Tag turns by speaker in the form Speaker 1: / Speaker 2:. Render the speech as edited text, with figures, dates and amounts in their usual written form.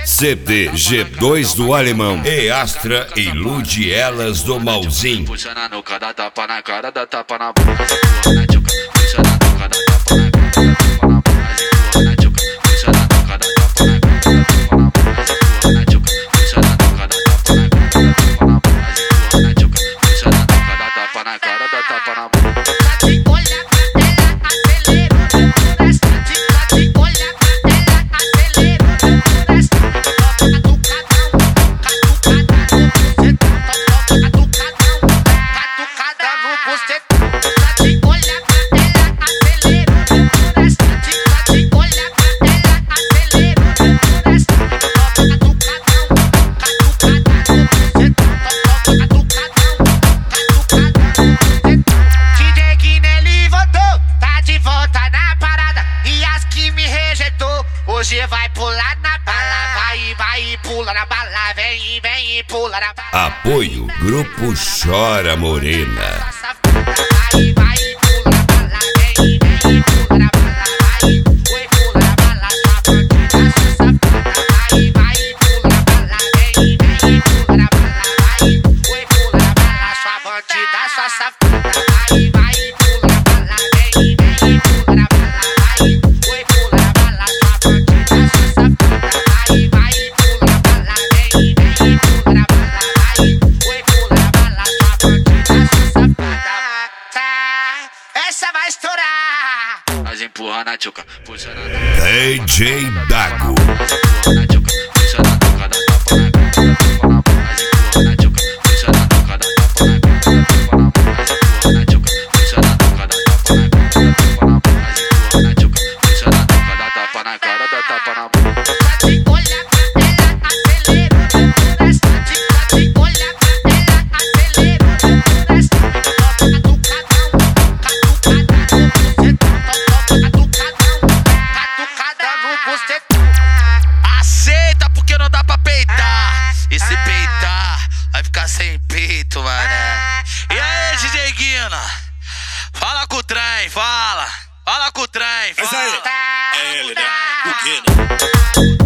Speaker 1: CD G2 do Alemão e Astra ilude elas do Malzinho.
Speaker 2: Puxando no cada tapa na cara, dá tapa na bunda, puxando na tchuca. Puxando no cada tapa na cara, dá tapa na bunda, puxando na tchuca. Puxando no cada tapa na cara, dá tapa na bunda, puxando na tchuca. Puxando no cada tapa na cara, dá tapa na bunda, puxando na tchuca. Puxando no cada tapa na cara, dá tapa na bunda.
Speaker 3: Hoje vai pular na bala, vai pula na bala, vem e pula na bala.
Speaker 1: Apoio Grupo Chora Morena.
Speaker 3: Vai pula na bala, vem e pula na bala, vai pula na bala, sua bandida, sua safada. Vai pula na bala, vem e pula na bala, vai pula na bala, sua bandida, sua safada. Vai pula na bala, vem e pula na bala, vai pula na bala, sua bandida, sua safada. Vai pula na bala, vem e pula na bala, vai pula na bala, sua bandida, sua safada. Essa vai estourar.
Speaker 2: Mas empurra na tchuca, puxa na
Speaker 1: DJ Dago.
Speaker 2: empurra na tchuca, puxa na tchuca, dá tapa na cara, dá tapa na bunda. Mas empurra na tchuca, puxa na tchuca, dá tapa na cara, dá tapa na bunda. Mas empurra na tchuca, puxa na tchuca, dá tapa na cara, dá tapa na bunda. Mas empurra na tchuca, puxa na tchuca, dá tapa na cara, dá tapa na bunda.
Speaker 3: Olha pra ela, acelerou, bastante. Olha pra ela, acelerou, bastante. Catucada no bucetão.
Speaker 4: Aceita porque não dá pra peitar. E se peitar, vai ficar sem peito, mano. E aí, DJ Guina? Fala com o trem, fala. Fala com o trem, fala.
Speaker 3: Tá,
Speaker 5: É ele, né?
Speaker 3: tá.
Speaker 5: O Guina.